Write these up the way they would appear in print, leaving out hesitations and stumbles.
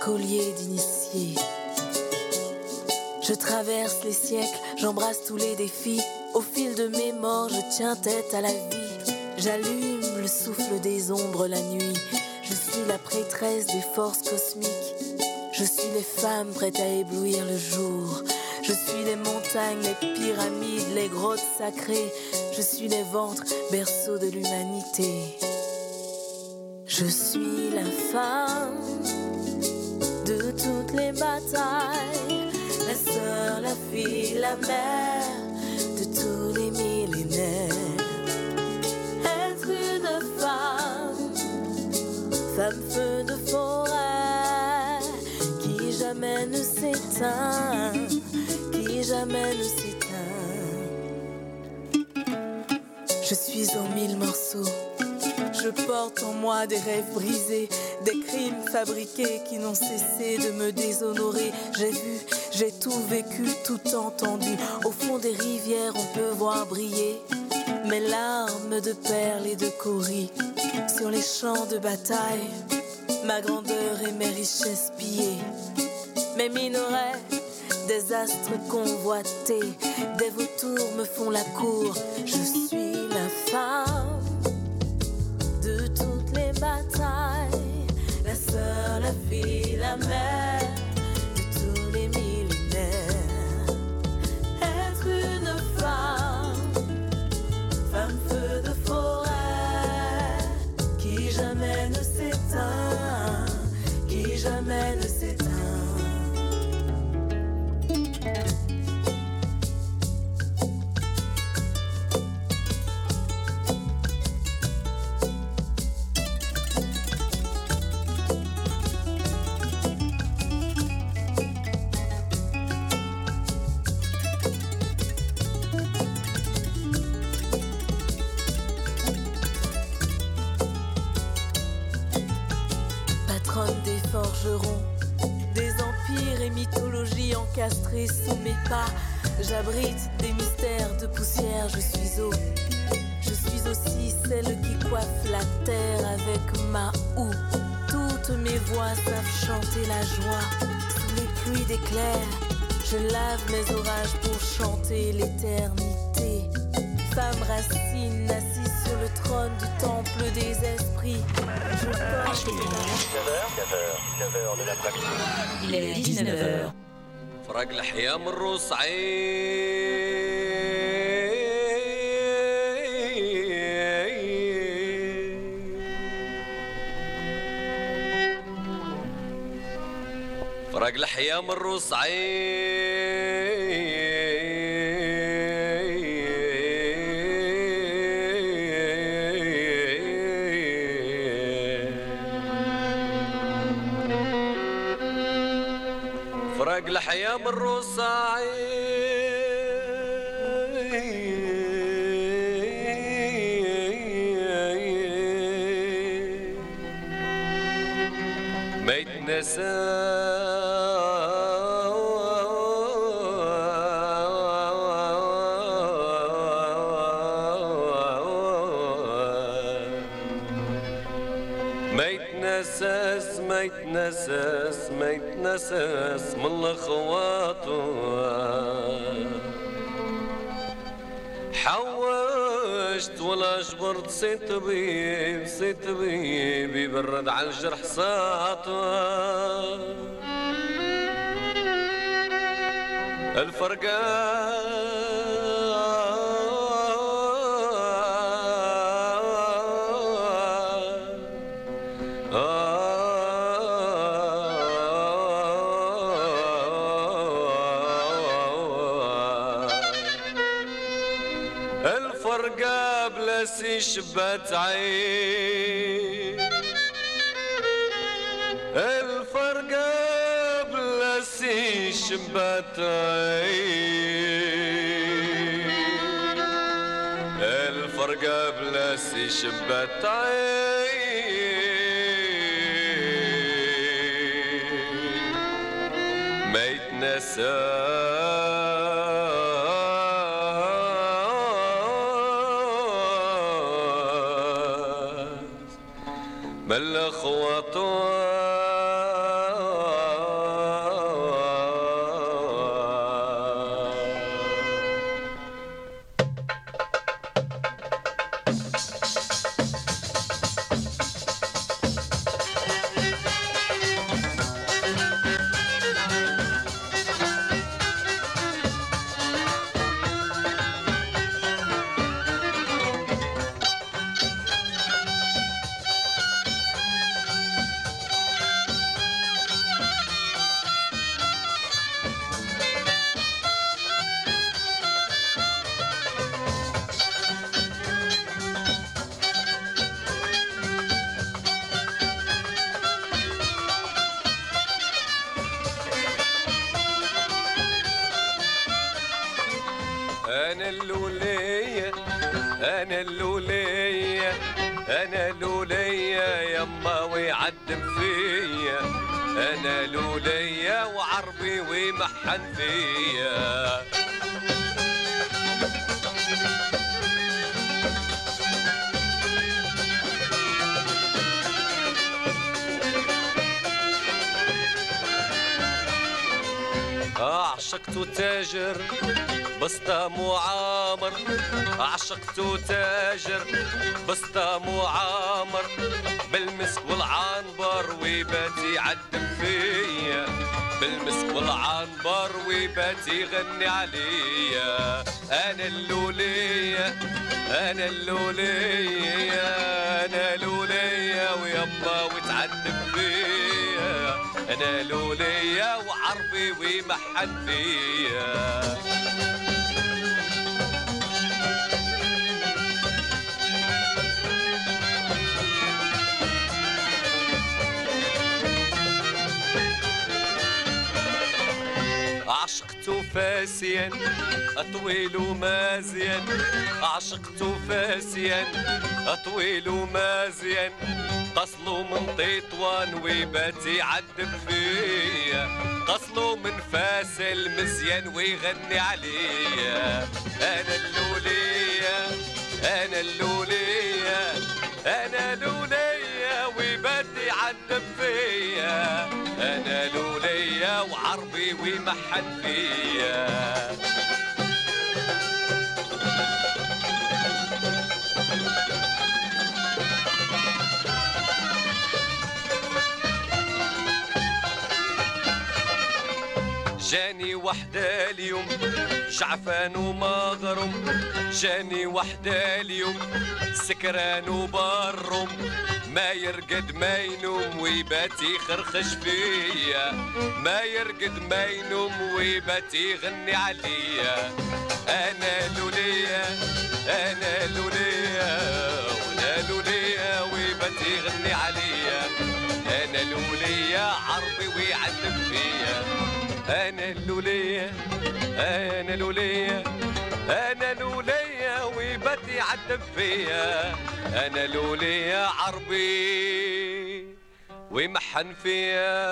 collier d'initié. Je traverse les siècles, j'embrasse tous les défis. Au fil de mes morts, je tiens tête à la vie. J'allume le souffle des ombres la nuit. Je suis la prêtresse des forces cosmiques. Je suis les femmes prêtes à éblouir le jour. Je suis les montagnes, les pyramides, les grottes sacrées. Je suis les ventres, berceaux de l'humanité. Je suis la femme de toutes les batailles, la sœur, la fille, la mère de tous les millénaires. Être une femme, femme feu de forêt, qui jamais ne s'éteint, qui jamais ne s'éteint. Je suis en 1000 morceaux. Je porte en moi des rêves brisés, des crimes fabriqués qui n'ont cessé de me déshonorer. J'ai vu, j'ai tout vécu, tout entendu. Au fond des rivières, on peut voir briller mes larmes de perles et de cauris. Sur les champs de bataille, ma grandeur et mes richesses pillées. Mes minerais, des astres convoités, des vautours me font la cour. Je suis la femme de toutes les batailles, la sœur, la fille, la mère de tous les millénaires. Être une femme, femme feu de forêt, qui jamais ne s'éteint, qui jamais ne s'éteint. Des forgerons, des empires et mythologies encastrées sous mes pas. J'abrite des mystères de poussière, je suis eau. Je suis aussi celle qui coiffe la terre avec ma houe. Toutes mes voix savent chanter la joie. Sous les pluies d'éclairs, je lave mes orages pour chanter l'éternité. Femme racine assise sur le trône du temple des esprits. Je porte 19h de l'après-midi. Il est 19h. فرق الحيام الروسعين فرق الحيام فرق الحيام الروسعين ما يتنسى ما يتنسس من الخواطر حوشت ولا جبرت سي طبيب يبرد على الجرح ساطر الفرقان الفرقة بلا سي شبات عين الفرقة بلا سي شبات عين الفرقة بلا سي شبات عين ما يتنسى بالخواطر اللولية أنا اللولية أنا اللولية يما ويعذب فيا أنا لولية وعربي ومحن فيا عشقت تاجر بسطام وعامر عشقت تاجر بسطام وعامر بالمسك والعنبر ويبات يعذب فيا بالمسك والعنبر ويبات يغني عليا انا اللولية انا اللولية انا لولية ويما وتعذب فيا انا لولية وعربي ومحن فيا عشقت فاسيا طويل ومازيا عشقت فاسيا طويل ومازيا قصلو من تطوان ويبات يعذب فيا قصلو من فاس المزيان ويغني عليا انا اللولية انا اللولية انا لولية ويبات يعذب فيا انا لولية وعربي ومحن فيا جاني وحدة اليوم شعفان ومغرم جاني وحدة اليوم سكران وبرم ما يرقد ما ينوم ويبات يخرخش فيا ما يرقد ما ينوم ويبات يغني عليا انا لولية انا لولية وانا لولية ويبات يغني عليا انا لولية عربي ويعذب فيا أنا اللولية أنا لولية أنا لولية ويبدي يعذب فيا أنا لولية عربي ويمحن فيا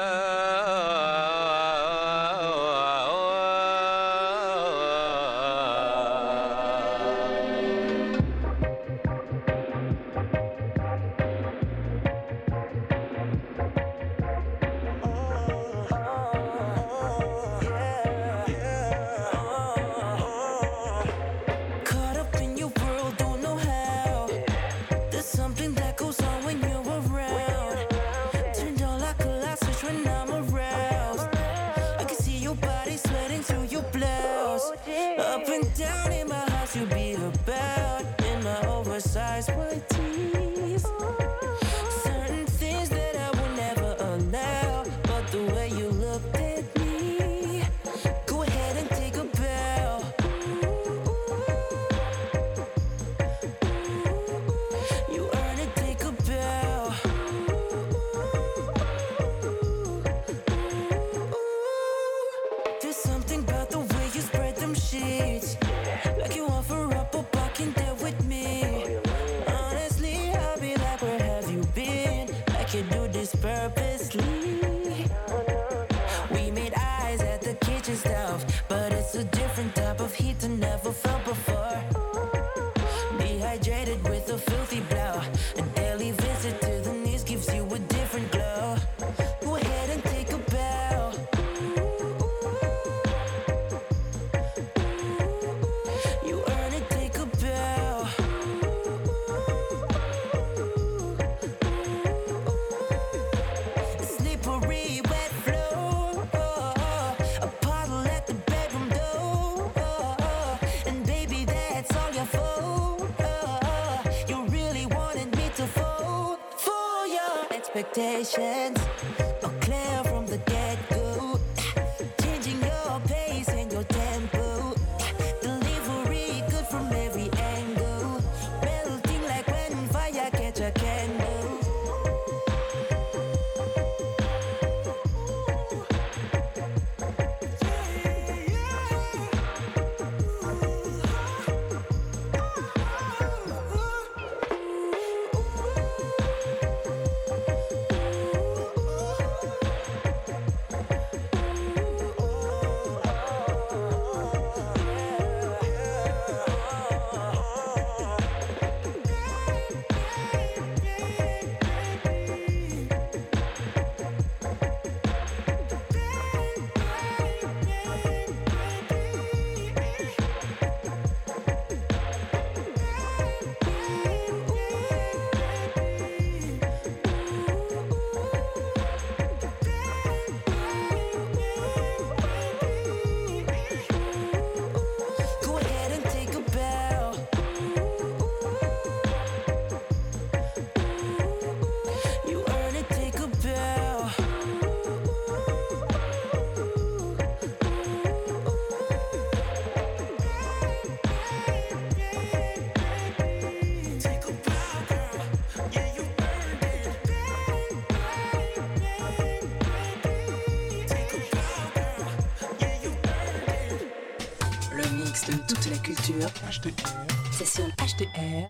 Expectations are clear from the get-go. Changing your pace and your tempo. Delivery good from every angle. Melting like when fire catch a candle. podcast de toute la culture. C'est sur HDR.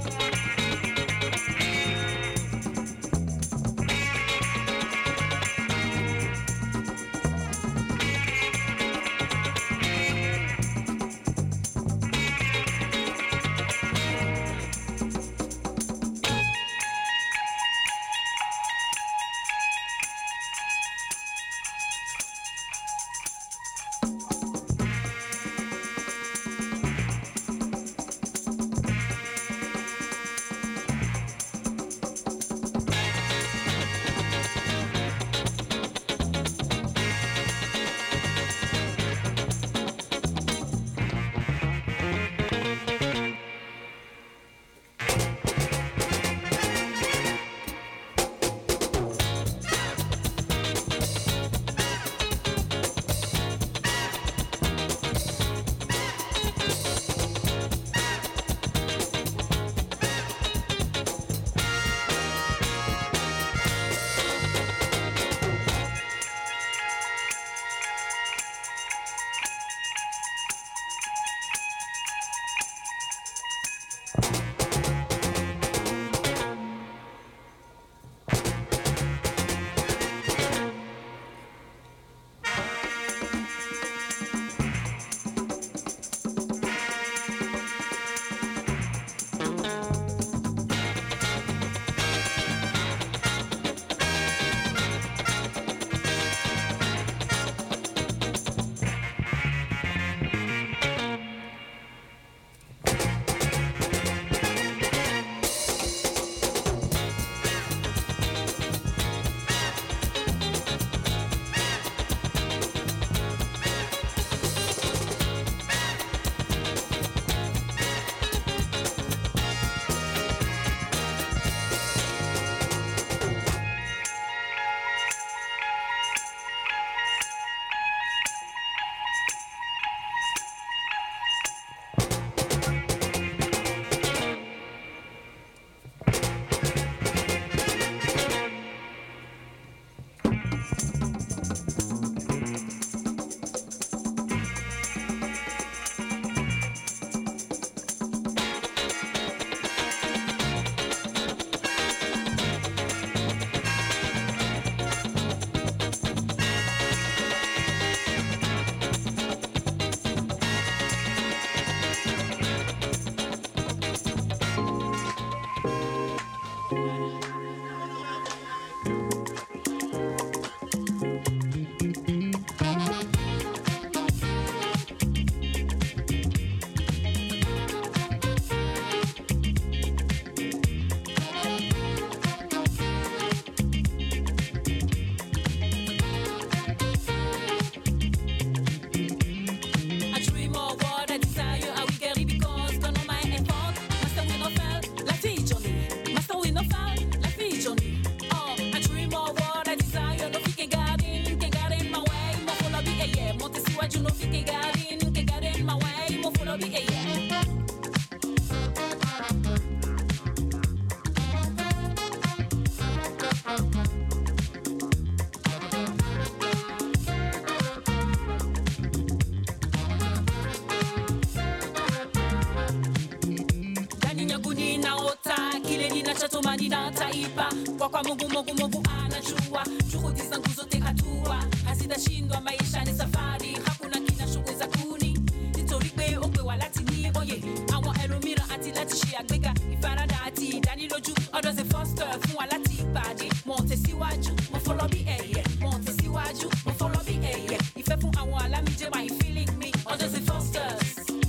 Kwa Mungu anajua, juhudi zangu zote hatua hazitashindwa. Maisha ni safari, hakuna kinachoweza kuni nitorikbe okwe walatini oye àwọn ẹlòmíràn àti láti ṣe àgbéga ìfaradà àti ìdánilójú ọ̀dọ̀ ṣe foster fún wa láti ìpàdé. Mo tẹ̀síwájú, mo fọlọ́ bí ẹ̀yẹ. Mo tẹ̀síwájú, mo fọlọ́ bí ẹ̀yẹ. Ìfẹ́ fún àwọn alámìjẹ́ wà in feeling me. Ọ̀dọ̀ ṣe fosters,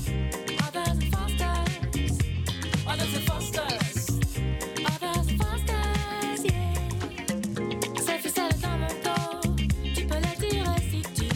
ọ̀dọ̀ ṣe fosters, ọ̀dọ̀ ṣe fosters. Cette ficelle dans mon dos, tu peux la tirer si tu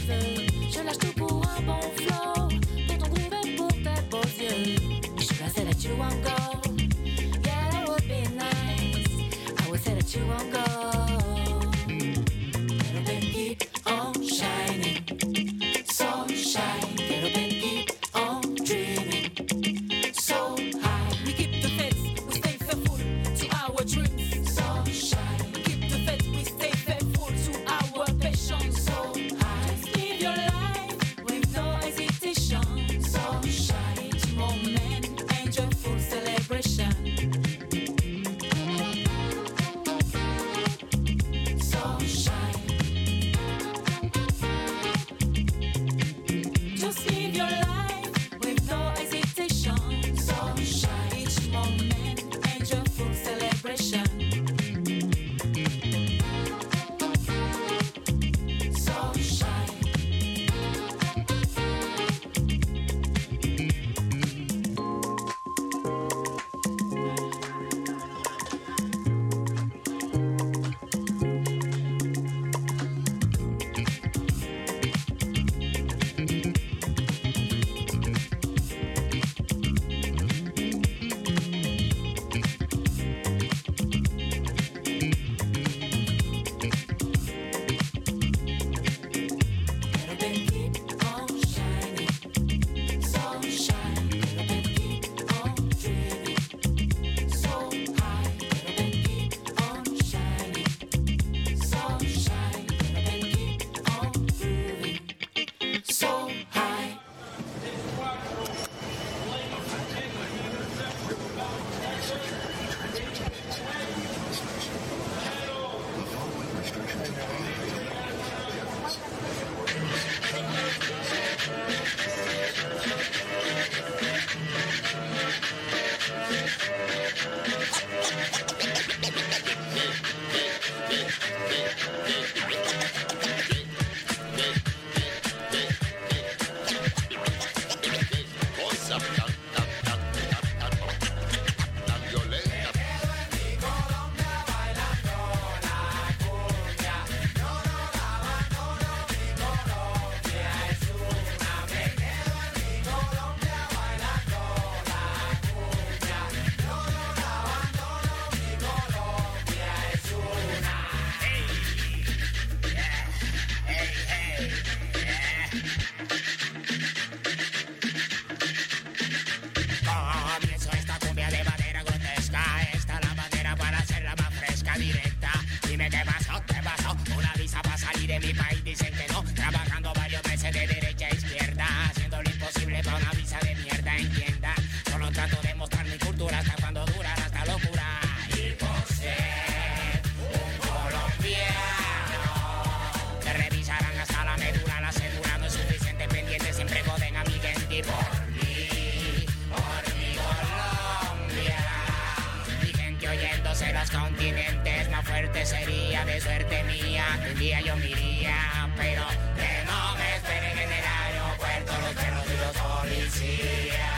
dicen que no. Trabajando varios meses de derecha a izquierda, haciendo lo imposible para una visa de mierda, entienda. Solo trato de mostrar mi cultura hasta cuando durará esta locura. Y por ser un colombiano, te revisarán hasta la médula, la cédula no es suficiente, pendiente, siempre joden a mi gente por mi Colombia. Mi gente oyéndose los continentes, más fuerte sería de suerte mía. Un día yo me iría, pero que no me esperen en el aeropuerto los perros y los policías.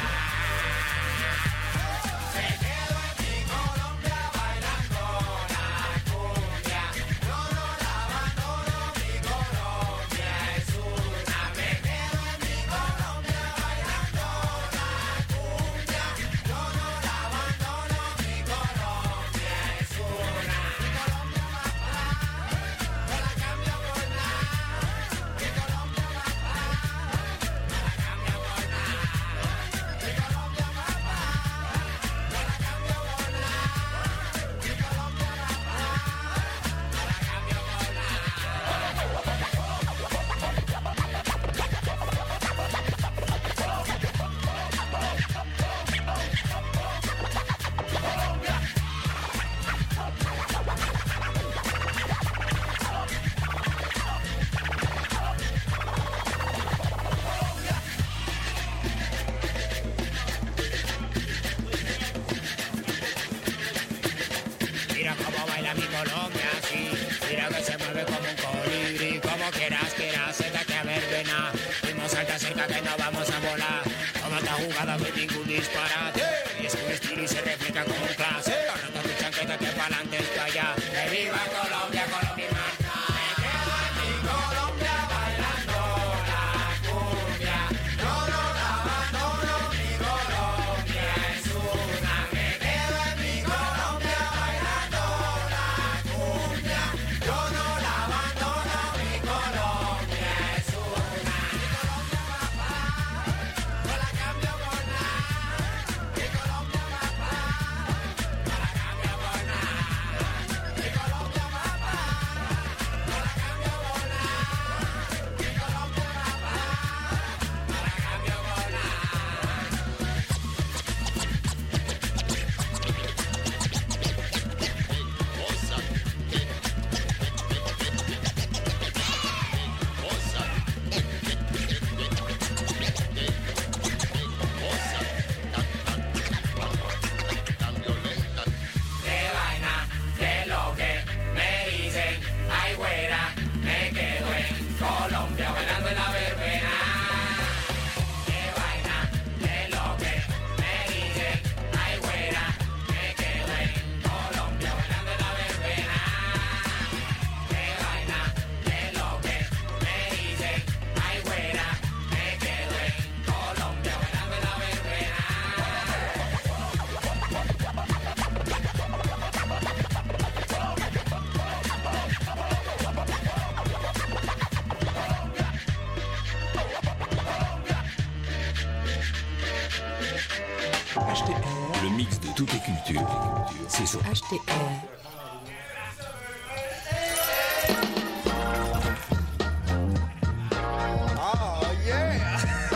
Mira cómo baila mi Colombia, sí. Mira que se mueve como un colibrí. Como quieras, acércate a ver, vena. Fuimos alta cerca que no vamos a volar. Toda esta jugada no hay ningún disparate. Y es un estilo y se refleja como un clase. Arranca tu chanqueta que pa'lante está allá. ¡Que viva Colombia, Colombia marca! Me quedo en mi Colombia bailando la cumbia. Yo no la abandono, mi Colombia es una. Me quedo en mi Colombia bailando la cumbia. Yo no la abandono, mi Colombia es una. Mi Colombia papá, no la cambio por nada. Mi Colombia papá, no la cambio por nada. Mi Colombia papá, no la cambio por nada. Mi Colombia papá, no la cambio por nada. Qué vaina, qué lo que me dicen, ay güera, me quedo en Colombia bailando en la verbena. Qué vaina, qué lo que me dicen, ay güera, me quedo en Colombia bailando en la verbena. Qué vaina, qué lo que me dicen, ay güera, me quedo en Colombia bailando en la verbena. HTR, le mix de toutes les cultures. C'est sur HTR. Oh, yeah.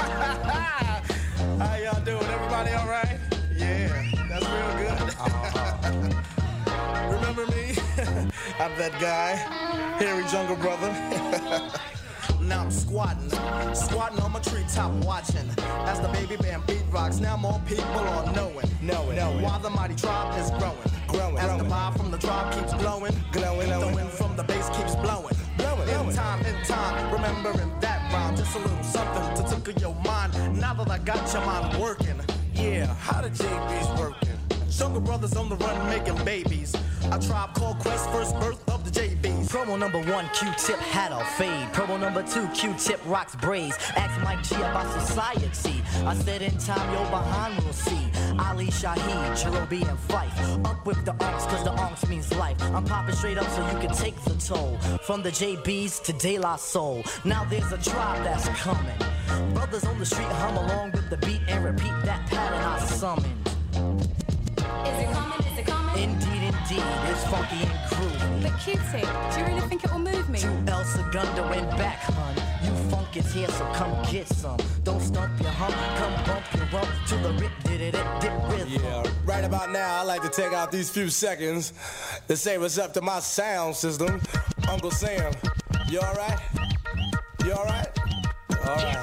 How y'all doing? Everybody all right? Yeah, that's real good. Remember me? I'm that guy, Harry Jungle Brother. Now I'm squatting on my treetop watching. As the baby band beat rocks, now more people are knowing. While the mighty tribe is growing. As the vibe from the tribe keeps glowing. The wind from the bass keeps blowing. In time, remembering that rhyme. Just a little something to tickle your mind. Now that I got your mind working. Yeah, how the JB's working? Jungle Brothers on the run making babies. A tribe called Quest, first birth of the JBs. Promo number 1, Q-Tip had a fade. Promo number 2, Q-Tip rocks braids. Ask Mike G about society. I said in time, yo, behind we'll see. Ali Shaheed, Cherubi and Fife. Up with the arms, cause the arms means life. I'm popping straight up so you can take the toll. From the JBs to De La Soul. Now there's a tribe that's coming. Brothers on the street hum along with the beat and repeat that pattern I summoned. Is it coming? Is it coming? Indeed, indeed, it's funky and groovy. But Q-Tip, do you really think it will move me? To El Segundo and back, hun. You funk is here, so come get some. Don't stump your hump, come bump your rump to the rip, dip rhythm. Yeah, right about now, I'd like to take out these few seconds to say what's up to my sound system. Uncle Sam, you alright? You alright? Alright.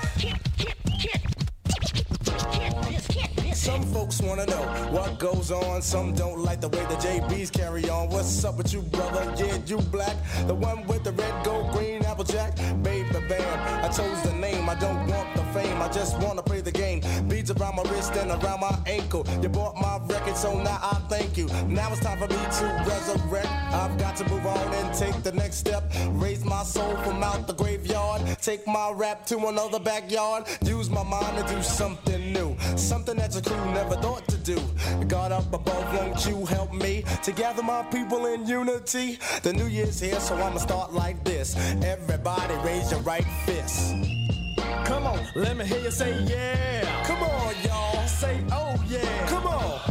Some folks wanna know what goes on. Some don't like the way the JBs carry on. What's up with you, brother? Yeah, you black. The one with the red, gold, green, applejack. Baby bam, I chose the name. I don't want the fame. I just wanna play the game. Beads around my wrist and around my ankle. You bought my record, so now I thank you. Now it's time for me to resurrect. I've got to move on and take the next step. Raise my soul from out the graveyard. Take my rap to another backyard. Use my mind to do something new. Something that your crew never thought to do. God up above, won't you help me to gather my people in unity? The new year's here, so I'ma start like this. Everybody raise your right fist. Come on, let me hear you say yeah. Come on, y'all. Say oh yeah. Come on.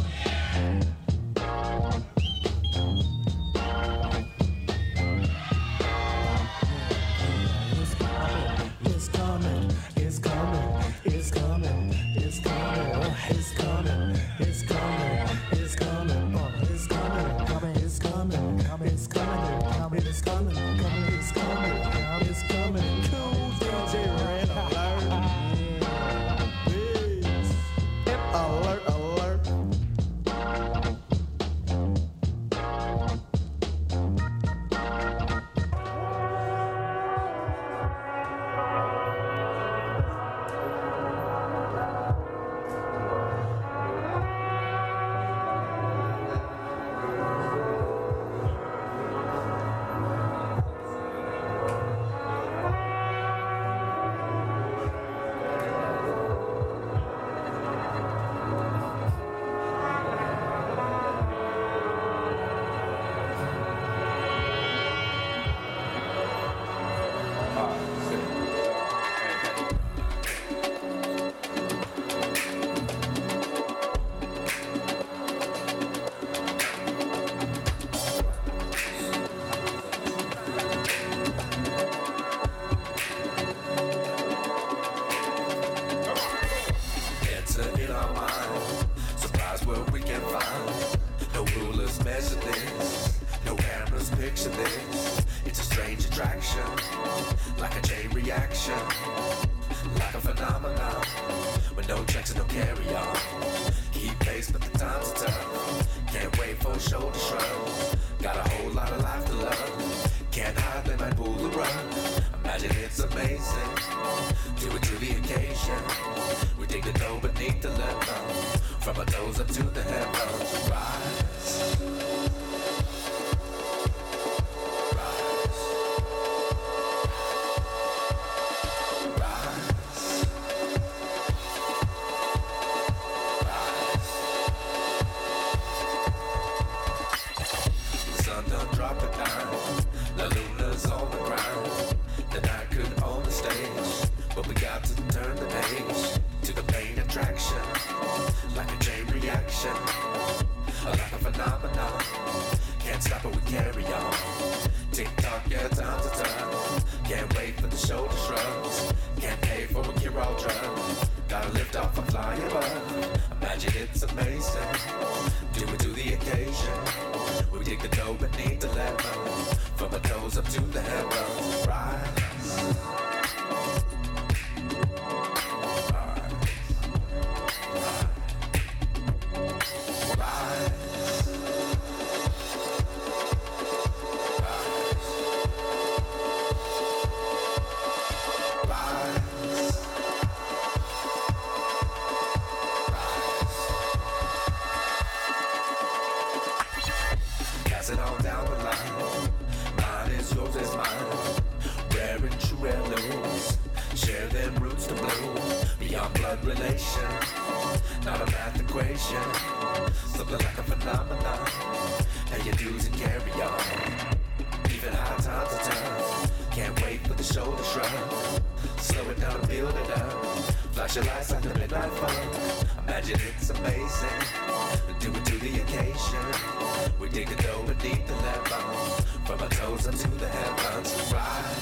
It's coming, it's coming, it's coming, it's coming, it's coming, it's coming, it's coming, it's coming, it's coming, it's coming, it's coming, it's coming, it's coming. Cool DJ Red Alert, alert, alert. Imagine it's amazing. Do it to the occasion. We dig the dough and deep in that bone. From my toes up to the headlines. Ride.